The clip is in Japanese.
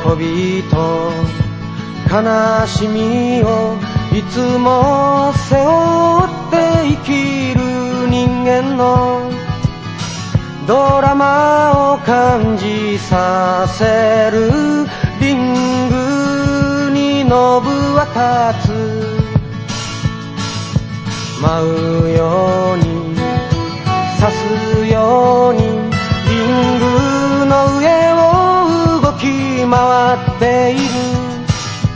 びと悲しみをいつも背負って生きる人間のドラマを感じさせるリングにノブは立つ。舞うように刺すようにリングの上を動き回っている。